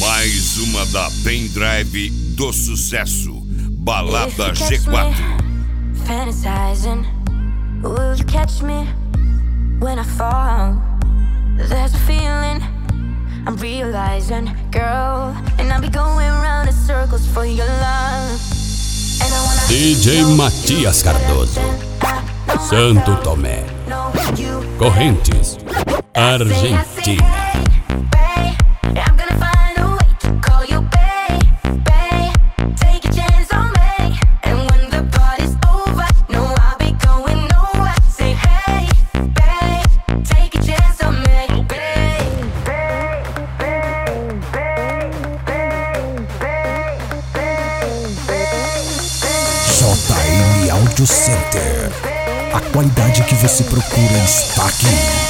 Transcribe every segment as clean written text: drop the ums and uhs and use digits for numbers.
Mais uma da Pendrive do sucesso, Balada G4. Fantasizing, will you catch me when I fall? There's a feeling I'm realizing, girl, and I'll be going round in circles for your love. And I wanna DJ Matias Cardoso, Santo Tomé, Correntes, Argentina. JM Audio Center. A qualidade que você procura está aqui.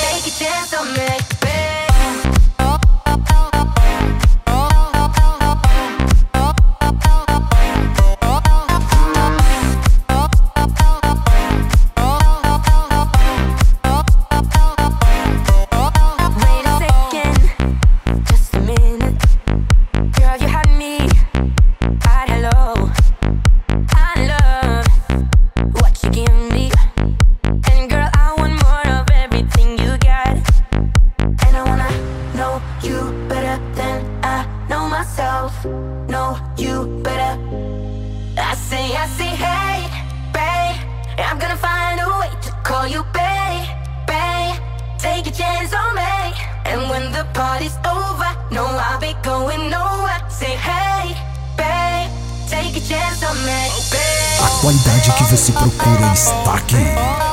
Know you better. I say, hey, babe, I'm gonna find a way to call you babe, babe. Take a chance on me, and when the party's over, no, I'll be going nowhere. Say, hey, babe, take a chance on me, babe. A qualidade que você procura está aqui.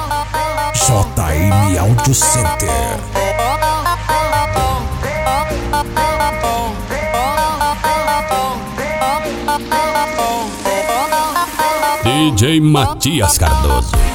JM Audio Center. DJ Matias Cardoso.